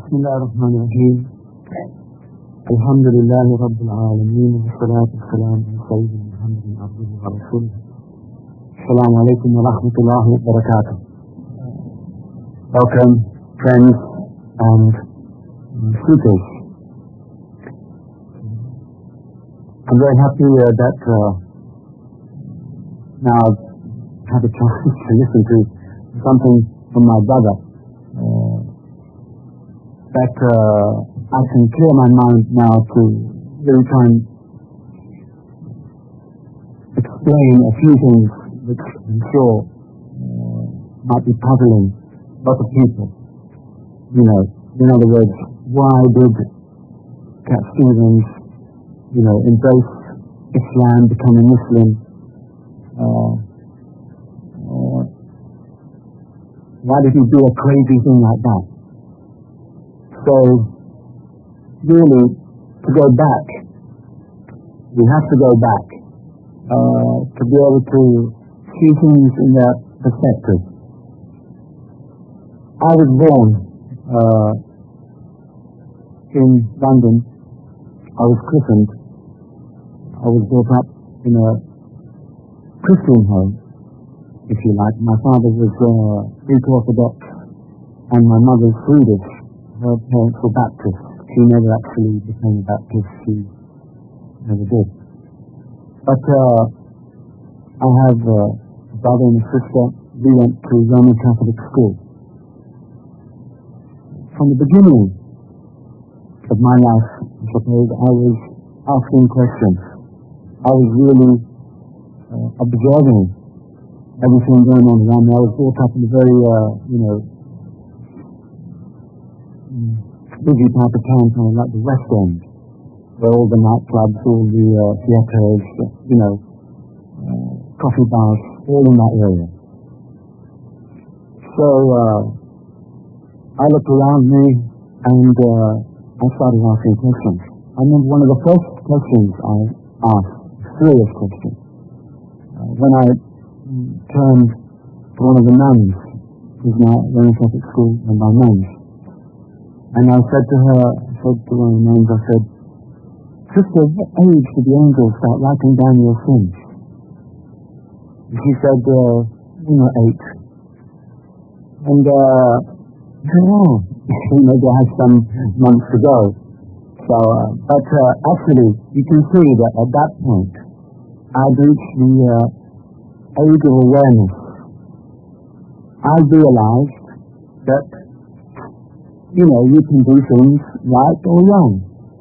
بسم الله الرحمن الرحيم. الحمد لله رب العالمين والصلاة والسلام على سيدنا محمد عبده ورسوله. السلام عليكم ورحمة الله وبركاته. Welcome, friends and suitors. I'm very happy that now I've had a chance to listen to something from my brother that I can clear my mind now to really try and explain a few things which I'm sure might be puzzling a lot of people. You know, in other words, why did Cat Stevens, embrace Islam, become a Muslim? Why did he do a crazy thing like that? So, really, to go back, we have to go back to be able to see things in their perspective. I was born in London. I was christened. I was brought up in a Christian home, if you like. My father was Greek Orthodox and my mother's Swedish. Her parents were Baptists. She never actually became a Baptist. She never did. But I have a brother and a sister. We went to Roman Catholic school. From the beginning of my life, I suppose, I was asking questions. I was really observing everything going on around me. I was brought up in a very, busy type of town, kind of like the West End, where all the nightclubs, all the theatres, coffee bars, all in that area. So I looked around me and I started asking questions. I remember one of the first questions I asked, serious question, when I turned to one of the nuns, who's now at Roman Catholic school and by nuns. And I said to her, one of the nuns, I said, "Sister, what age did the angels start writing down your sins?" And she said, 8. And I said, "Oh, maybe I have some months to go." So, but actually, you can see that at that point, I'd reached the age of awareness. I realized that, you can do things right or wrong.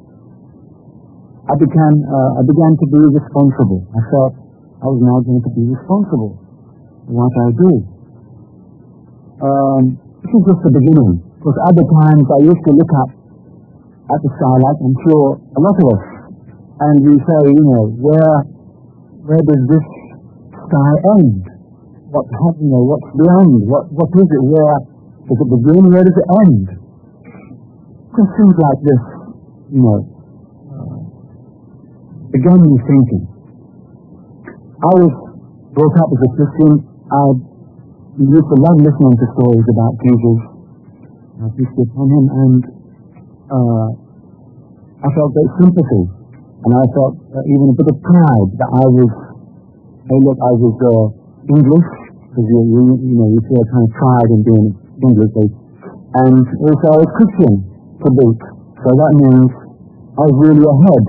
I began to be responsible. I felt I was now going to be responsible for what I do. This is just the beginning. Because other times I used to look up at the sky, like I'm sure a lot of us, and we say, where does this sky end? What's beyond? What is it? Where does it begin? Where does it end? Questions like this, began me thinking. I was brought up as a Christian. I used to love listening to stories about Jesus, peace be upon him, and I felt great sympathy, and I felt even a bit of pride that I was English, because you feel kind of pride in being English, and also I was Christian to boot, so that means I was really ahead.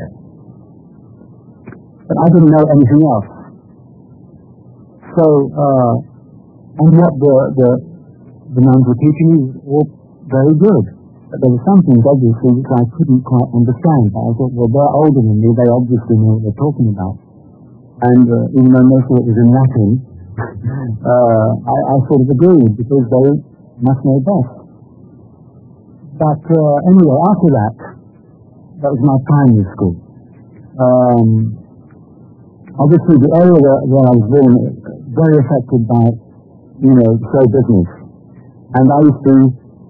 But I didn't know anything else. So, and what the nuns were teaching me was all very good. But there were some things, obviously, which I couldn't quite understand. But I thought, well, they're older than me, they obviously know what they're talking about. And even though most of it was in Latin, I sort of agreed, because they must know best. But anyway, after that was my primary school. Obviously, the area where I was born, very affected by, show business. And I used to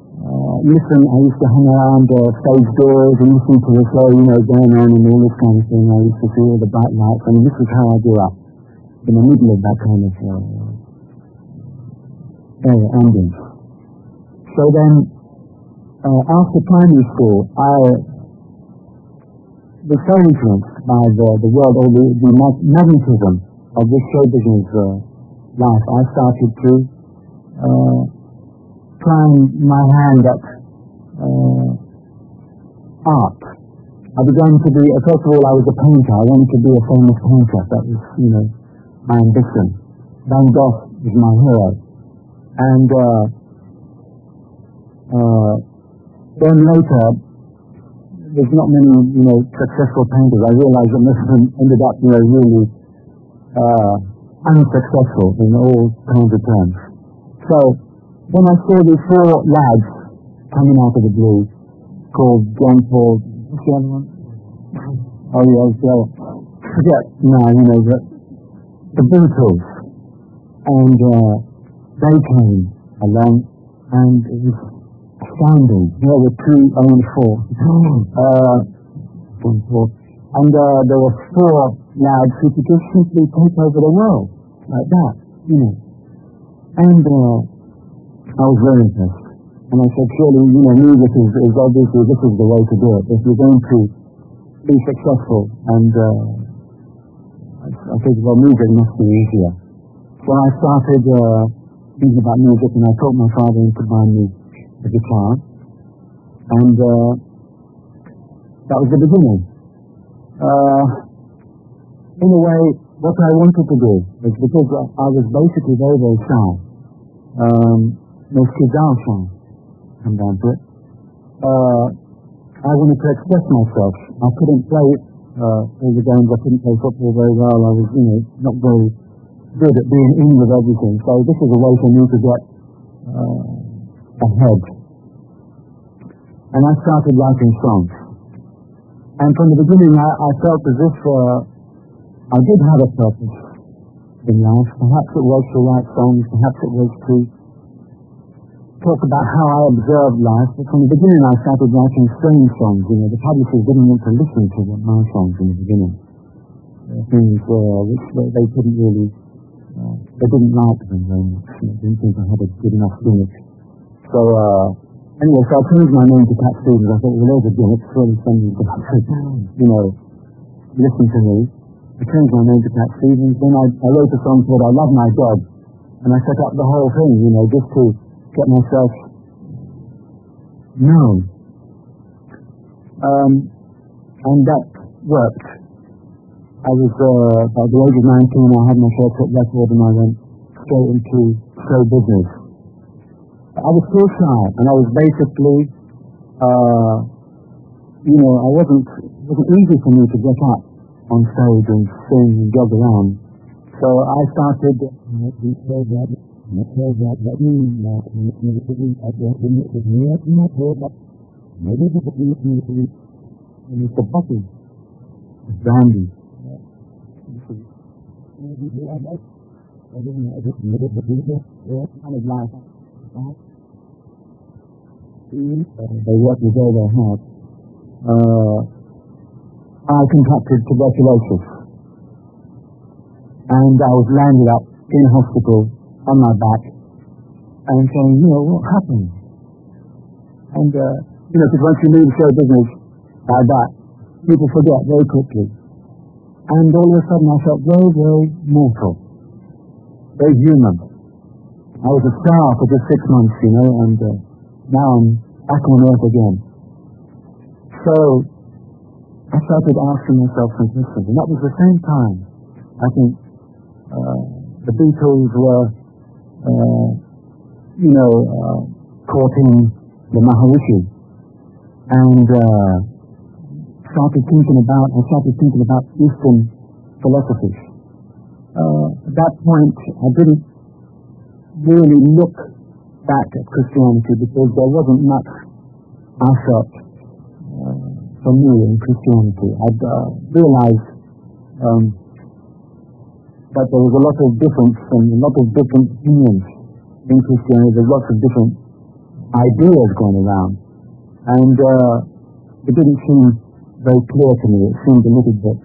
hang around stage doors and listen to the show, going on and all this kind of thing. I used to see all the bright lights. I mean, this is how I grew up, in the middle of that kind of ambience. So then, after primary school, I was so influenced by the world, or the magnetism of this show business life. I started to try my hand at art. I began to be, first of all, I was a painter. I wanted to be a famous painter. That was, my ambition. Van Gogh was my hero. And then later, there's not many, successful painters. I realized that most of them ended up, really unsuccessful in all kinds of terms. So, when I saw these four lads coming out of the blue, called John Paul, what's the other one? Oh yeah, forget now, the Beatles. And they came along, and it was astounding. There were only four. And there were four lads who could just simply take over the world, like that, And I was very impressed. And I said, surely, music is obviously, this is the way to do it. If you're going to be successful, and I think, well, music must be easier. So I started thinking about music, and I taught my father into buying me a guitar. And that was the beginning. In a way, what I wanted to do was, because I was basically very, very shy. Most kids are shy, come down to it. I wanted to express myself. I couldn't play all the games. I couldn't play football very well. I was, not very good at being in with everything. So this was a way for me to get ahead. And I started writing songs. And from the beginning, I felt as if I did have a purpose in life. Perhaps it was to write songs. Perhaps it was to talk about how I observed life. But from the beginning, I started writing strange songs. The publishers didn't want to listen to my songs in the beginning. Things which they couldn't really, they didn't like them very much. They didn't think I had a good enough gimmick. So, anyway, so I changed my name to Cat Stevens. I thought, well, there's a gimmick. Surely somebody's going to, listen to me. I changed my name to Cat Stevens. Then I wrote a song called I Love My Dog. And I set up the whole thing, just to get myself known. And that worked. I was, by the age of 19, I had my first hit record, and I went straight into show business. I was still shy, and I was basically, it wasn't easy for me to get up on stage and sing and jog around. So I started Mr. Bucky, Brandy. Kind of life. They work with all their heart. I contracted tuberculosis, and I was landed up in hospital on my back and saying, what happened? And, because once you leave show business like that, people forget very quickly. And all of a sudden I felt very, very mortal, very human. I was a star for just 6 months, and now I'm back on earth again. So I started asking myself some questions, and that was the same time I think the Beatles were, courting the Maharishi, and I started thinking about Eastern philosophies. At that point, I didn't really look back at Christianity because there wasn't much I felt for me in Christianity. I'd realized that there was a lot of difference and a lot of different opinions in Christianity. There's lots of different ideas going around, and it didn't seem very clear to me. It seemed a little bit.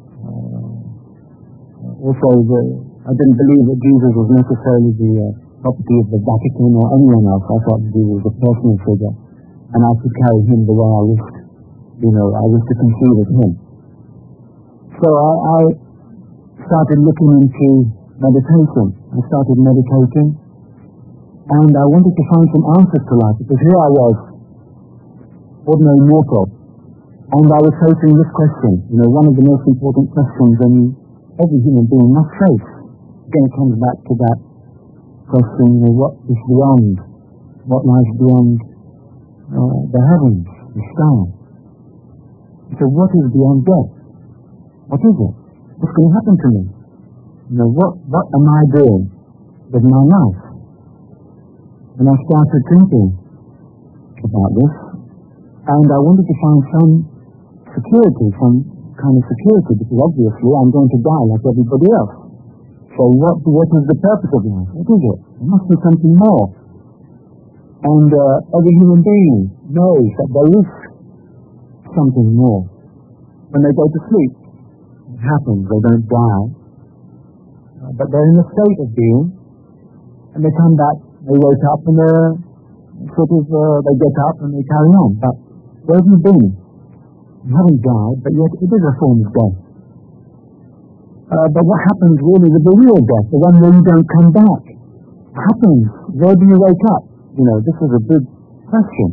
Also, I didn't believe that Jesus was necessarily the property of the Vatican or anyone else. I thought he was a personal figure. and I could carry him the way I wished, I wished to conceive of him. So I started looking into meditation. I started meditating, and I wanted to find some answers to life, because here I was, ordinary mortal, and I was facing this question, one of the most important questions every human being must face. Again, it comes back to that question, what is beyond, what lies beyond the heavens, the sky. So what is beyond death? What is it? What's going to happen to me? What am I doing with my life? And I started thinking about this, and I wanted to find some security, some kind of security, because obviously I'm going to die like everybody else. So what is the purpose of life? What is it? There must be something more. And every human being knows that there is something more. When they go to sleep, it happens, they don't die, but they're in a state of being, and they come back, they wake up, and they get up and they carry on. But where have you been? You haven't died, but yet it is a form of death. But what happens really with the real death, the one where you don't come back? What happens? Where do you wake up? This is a big question.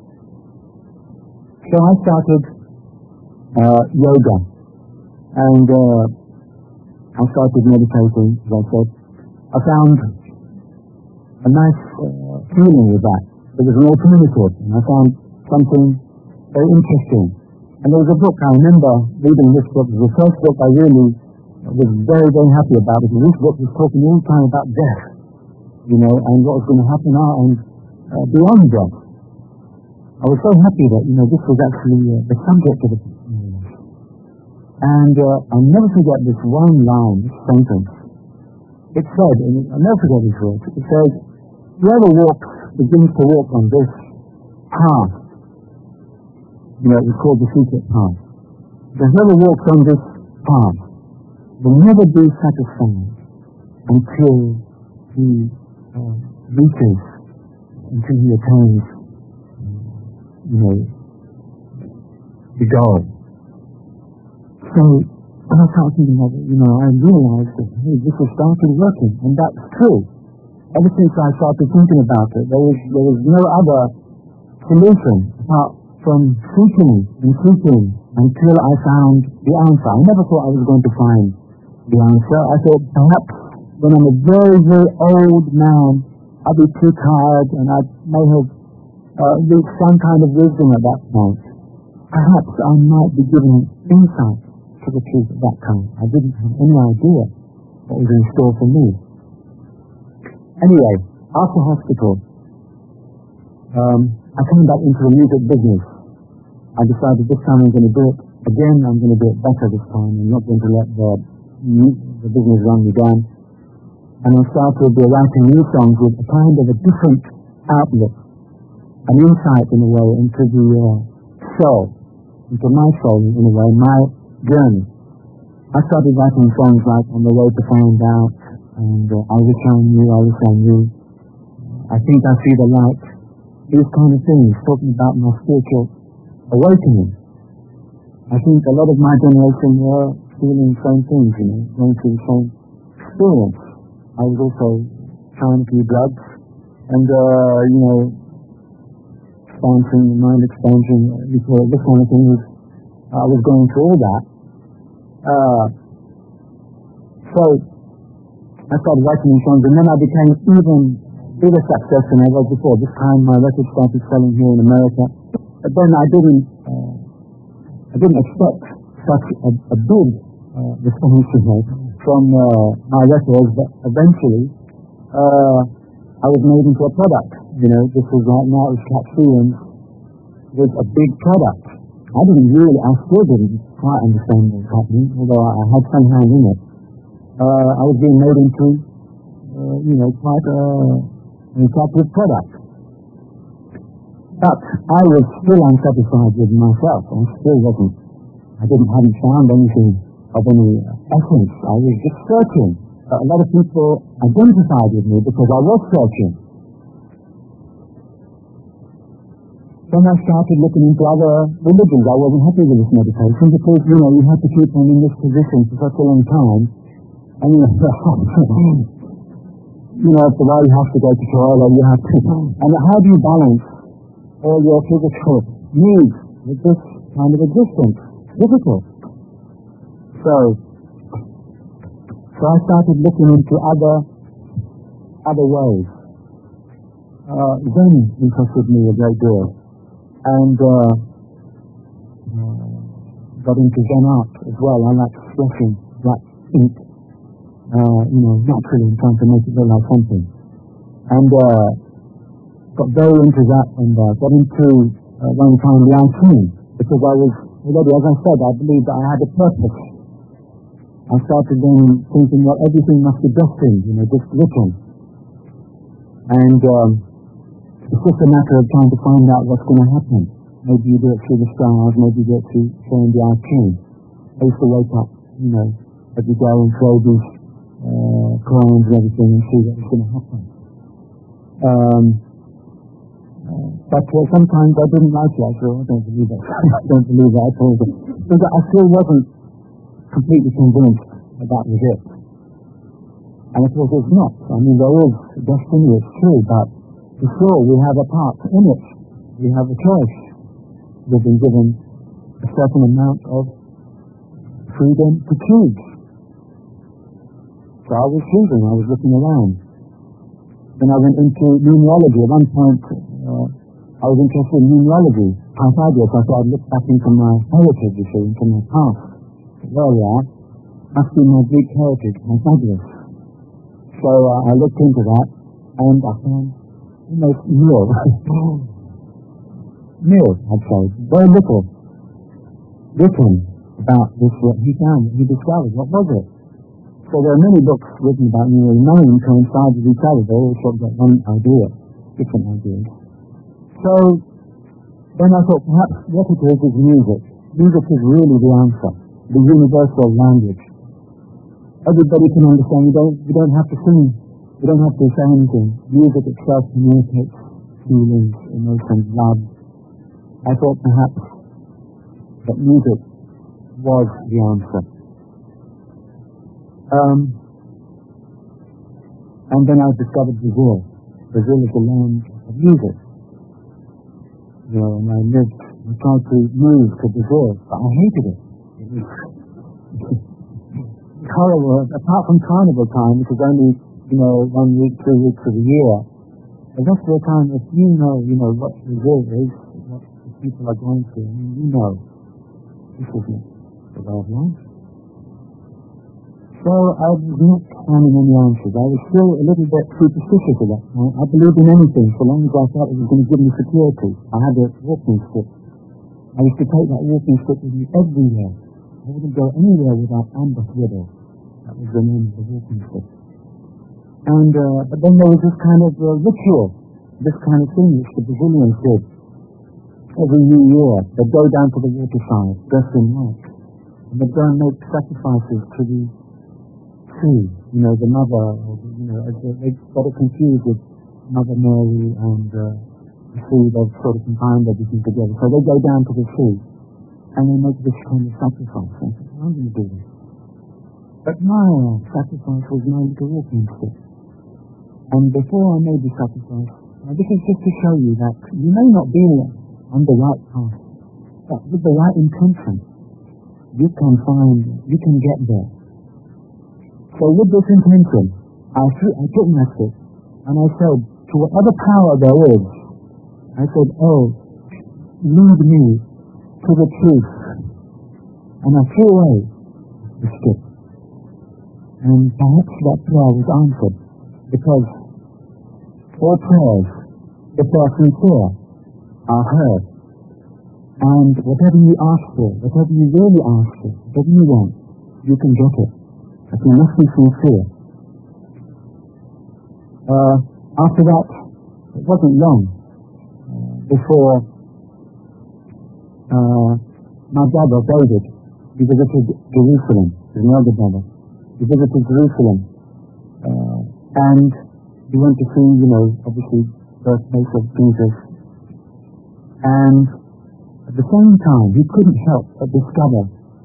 So I started yoga, and I started meditating, as I said. I found a nice feeling with that. There was an alternative, and I found something very interesting. And there was a book, I remember reading this book. It was the first book I really was very, very happy about, because this book was talking all the time about death, and what was going to happen and beyond death. I was so happy that, this was actually the subject of the book. And I'll never forget this one line, this sentence. It said, and I'll never forget these words, it says, whoever begins to walk on this path, it was called the secret path. Whoever walks on this path will never be satisfied until he attains, the goal. So when I started thinking of it, I realized that, hey, this has started working, and that's true. Ever since I started thinking about it, there was no other solution apart from seeking until I found the answer. I never thought I was going to find the answer. I thought perhaps when I'm a very, very old man, I'll be too tired, and I may have reached some kind of wisdom at that point. Perhaps I might be given insight to the truth at that time. I didn't have any idea what was in store for me. Anyway, after hospital, I came back into the music business. I decided this time I'm going to do it again. I'm going to do it better this time. I'm not going to let the business run me down. And I started writing new songs with a kind of a different outlook, an insight in a way into the soul, into my soul in a way, my journey. I started writing songs like On the Road to Find Out, and I Wish I Knew, I Wish I Knew, I Think I See the Light, these kind of things, talking about my spiritual awakening. I think a lot of my generation were feeling the same things, going through the same experience. I was also trying a few drugs, and, mind expansion, this kind of thing. I was going through all that. So I started writing songs, and then I became even bigger success than I was before. This time my record started selling here in America. But then I didn't expect such a big response from my records, but eventually I was made into a product. This was right now, it was Cat Stevens was a big product. I still didn't quite understand what was happening, although I had some hand in it. I was being made into, quite an attractive product. But I was still unsatisfied with myself. I hadn't found anything of any essence. I was just searching. A lot of people identified with me because I was searching. Then I started looking into other religions. I wasn't happy with this meditation because, you have to keep on in this position for such a long time. And, after a while you have to go to toilet, you have to... And how do you balance all your physical needs with this kind of existence? It's difficult. So I started looking into other ways. Zen interested me a great deal, and got into Zen art as well. I like sketching, like ink, naturally, and trying to make it look like something. And got very into that, and got into one time the unseen, because I was already, as I said, I believed that I had a purpose. I started then thinking, well, everything must be destined, just written. And it's just a matter of trying to find out what's going to happen. Maybe you do it through the stars, maybe you do it through showing the arcane. I used to wake up, every day and throw these coins and everything and see what was going to happen. But sometimes I didn't like it. I thought, I don't believe it. I don't believe that at all. Because I still wasn't completely convinced that was it. And of course it's not. I mean, there is destiny, it's true, but for sure we have a part in it. We have a choice. We've been given a certain amount of freedom to choose. So I was choosing, I was looking around. Then I went into numerology. At one point, I was interested in numerology. Pythagoras, I thought I'd look back into my heritage, into my past. There we are. Must be my Greek heritage, Pythagoras. So I looked into that, and I found almost nil, I'd say, very little written about this, what he found, what he discovered. What was it? So there are many books written about none coincide with each other. They all sort of got one idea, different ideas. So then I thought, perhaps what it is music. Music is really the answer, the universal language. Everybody can understand. You don't have to sing. You don't have to say anything. Music itself communicates feelings, emotions, love. I thought perhaps that music was the answer. And then I discovered Brazil. Brazil is the land of music. And I tried to move to Brazil, but I hated it. It was horrible. Apart from carnival time, which is only, 1 week, 2 weeks of the year, the rest of the time, if you know what Brazil is, what the people are going through, this isn't the way of life. So I was not finding any answers. I was still a little bit superstitious at that point. I believed in anything, so long as I thought it was going to give me security. I had a walking stick. I used to take that walking stick with me everywhere. I wouldn't go anywhere without Amber Widow. That was the name of the walking stick. And but then there was this kind of ritual, this kind of thing which the Brazilians did. Every New Year, they'd go down to the waterside, dressed in white, and they'd go and make sacrifices to the sea, the mother, they got it confused with Mother Mary and the sea. They've sort of combined everything together. So they go down to the sea, and they make this kind of sacrifice. I said, I'm going to do this. But my sacrifice was my little walking stick. And before I made the sacrifice, this is just to show you that you may not be on the right path, but with the right intention, you can get there. So with this intention, I took my stick, and I said, to whatever power there is, I said, lead me to the truth. And I threw away the stick. And perhaps that prayer was answered, because all prayers, if they are sincere, are heard. And whatever you ask for, whatever you really ask for, whatever you want, you can get it. But you must be sincere. After that, it wasn't long before my brother, David, he visited Jerusalem, his elder brother. He visited Jerusalem, and he went to see, obviously, birthplace of Jesus. And at the same time, he couldn't help but discover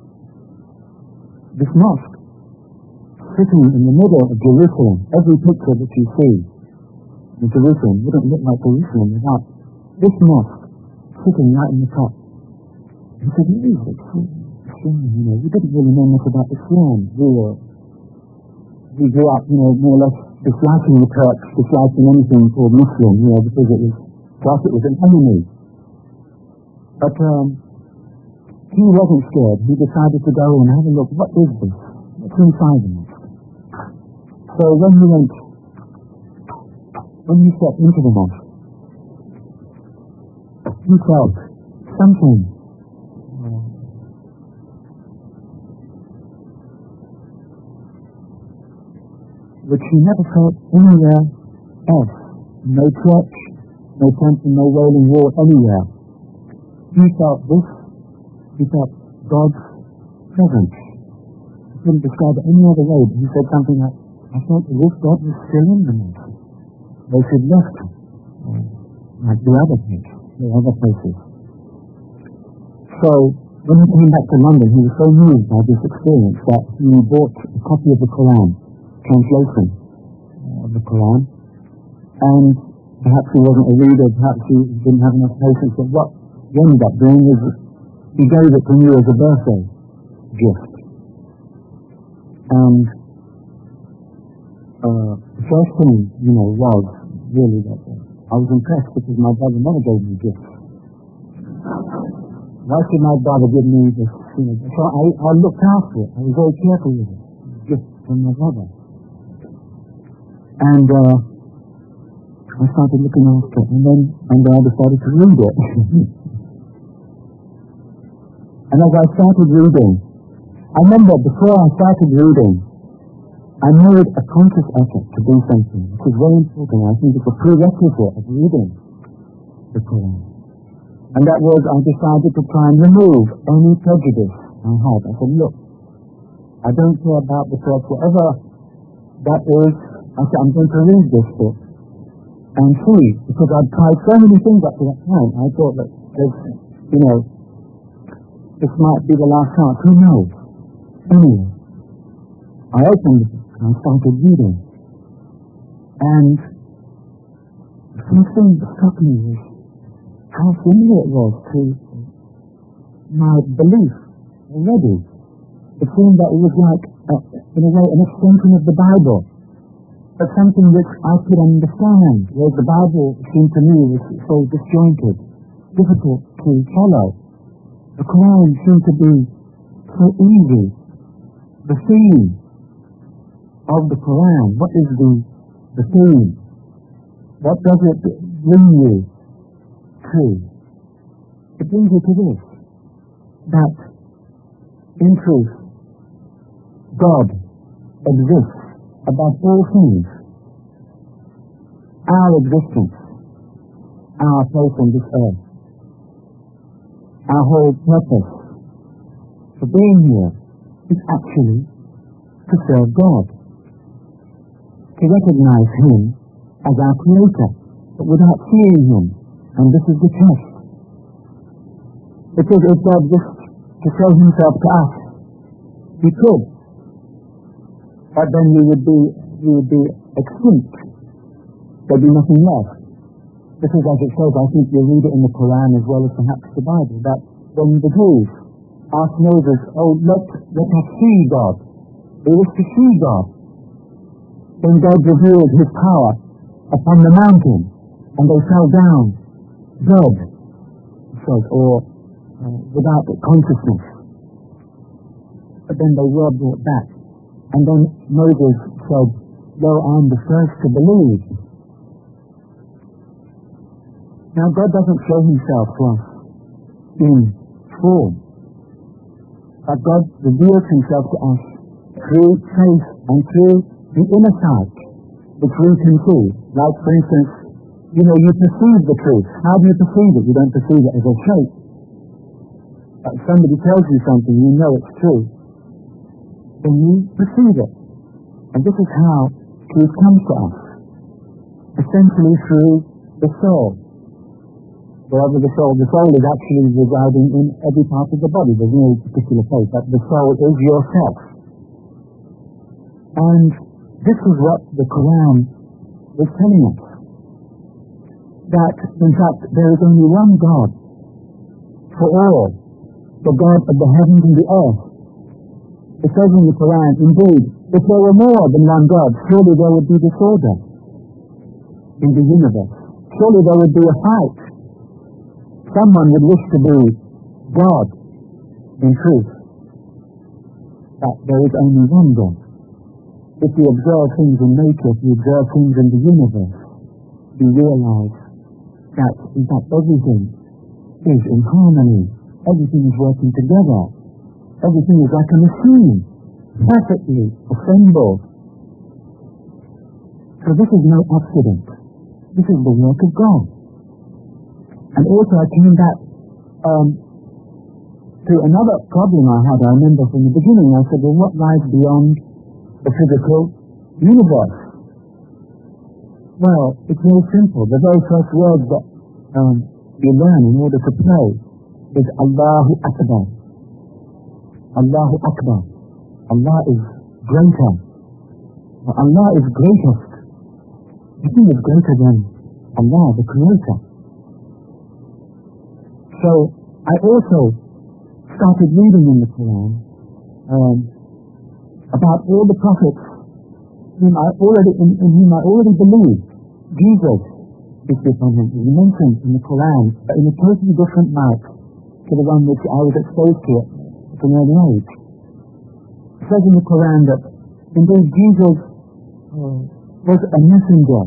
this mosque sitting in the middle of Jerusalem. Every picture that you see in Jerusalem wouldn't look like Jerusalem without this mosque sitting right in the top. He said, we didn't really know much about Islam. We grew up, more or less disliking the Turks, disliking anything called Muslim, because it was an enemy. But he wasn't scared. He decided to go and have a look. What is this? What's inside the mosque? So when he stepped into the mosque, he felt something which he never felt anywhere else. No church, no temple, no wailing wall, anywhere. He felt this. He felt God's presence. He couldn't describe it any other way, but he said something like, I felt as if God was still in the mosque. They should left like the other places. So when he came back to London, he was so moved by this experience that he bought a copy of the Quran, translation of the Quran, and perhaps he wasn't a reader, perhaps he didn't have enough patience, but what he ended up doing was he gave it to me as a birthday gift. And the first thing, was really that I was impressed because my brother never gave me gifts. Why should my brother give me this? So I looked after it. I was very careful with it. Gift from my brother. And I started looking after it, and then I decided to read it. And as I started reading, I remember before I started reading, I made a conscious effort to do something, which is very important. I think it's a prerequisite of reading the Quran. And that was, I decided to try and remove any prejudice I had. I said, look, I don't care about the church, whatever that is. I said, I'm going to read this book and see, because I'd tried so many things up to that point. I thought that this might be the last chance. Who knows? Anyway, I opened the book and I started reading. And the first thing that struck me was how similar it was to my belief already. It seemed that it was like, in a way, an extension of the Bible, but something which I could understand, whereas the Bible seemed to me was so disjointed, difficult to follow. The Quran seemed to be so easy. The theme of the Quran, what is the theme? What does it bring you to? It brings you to this, that in truth, God exists above all things. Our existence, our place on this earth, our whole purpose for being here is actually to serve God, to recognize Him as our Creator, but without seeing Him. And this is the test. Because if God wished to show Himself to us, He could, but then we would be extinct. There'd be nothing left. This is as it says, I think you read it in the Quran as well as perhaps the Bible, that when the Jews asked Moses, let us see God. They wished to see God. Then God revealed His power upon the mountain, and they fell down dead, it says, or without consciousness. But then they were brought back. And then Moses said, "Lo, I am the first to believe." Now God doesn't show Himself to us in form, but God reveals Himself to us through faith and through the inner sight, which we can see. Like, for instance, you perceive the truth. How do you perceive it? You don't perceive it as a shape. But if somebody tells you something, you know it's true, then you perceive it. And this is how truth comes to us, essentially through the soul. wherever the soul is actually residing in every part of the body. There's no particular place, but the soul is yourself. And this is what the Quran is telling us. That, in fact, there is only one God for all, the God of the heavens and the earth. It says in the Quran, indeed, if there were more than one God, surely there would be disorder in the universe. Surely there would be a fight. Someone would wish to be God in truth. But there is only one God. If you observe things in nature, if you observe things in the universe, you realize that, in fact, everything is in harmony. Everything is working together. Everything is like a machine, perfectly assembled. So this is no accident. This is the work of God. And also I came back to another problem I had. I remember from the beginning, I said, well, what lies beyond the physical universe? Well, it's very simple. The very first word that you learn in order to pray is Allahu Akbar. Allahu Akbar. Allah is greater. Allah is greatest. Nothing is greater than Allah, the Creator. So I also started reading in the Quran about all the prophets in whom I already believed. Jesus is dependent, is mentioned in the Quran, but in a totally different light to the one which I was exposed to at an early age. It says in the Quran that indeed Jesus was a messenger.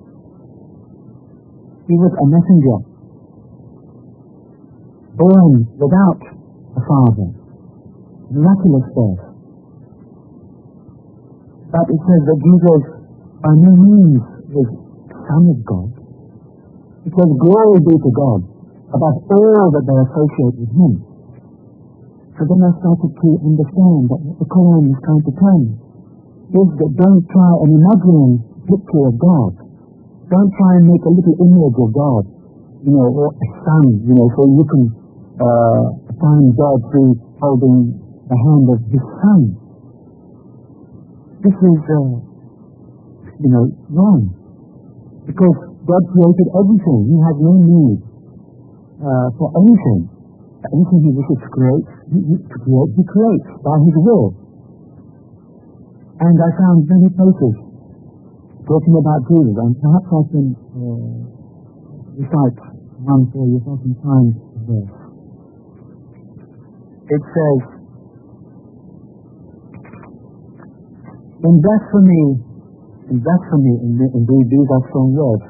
He was a messenger, born without a father, miraculous birth. But it says that Jesus by no means was Son of God. It says, glory be to God above all that they associate with Him. So then I started to understand that what the Quran is trying to tell me is that don't try an imaginary picture of God. Don't try and make a little image of God, or a son, so you can find God through holding the hand of His Son. This is, wrong. Because God created everything. He has no need for anything. Anything He wishes to create, He creates by His will. And I found many places talking about Jesus, and perhaps I can recite one for you if I can find the verse. It says, in blasphemy, indeed these are strong words.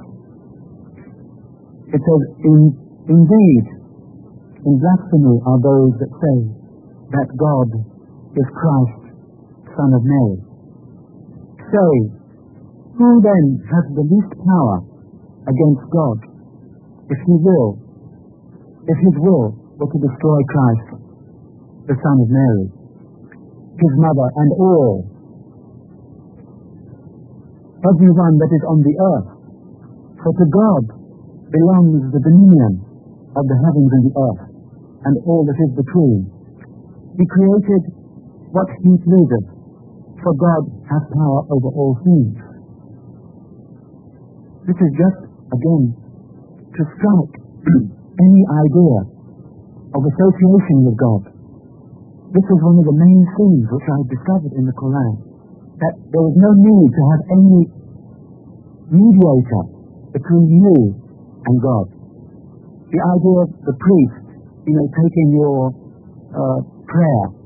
It says, indeed, in blasphemy are those that say that God is Christ, Son of Mary. Say, who then has the least power against God, if His will were to destroy Christ, the Son of Mary, His mother, and all, everyone that is on the earth? For to God belongs the dominion of the heavens and the earth, and all that is between. He created what He pleaseth, for God has power over all things. This is just, again, to strike any idea of association with God. This is one of the main things which I discovered in the Quran, that there is no need to have any mediator between you and God. The idea of the priest, taking your prayer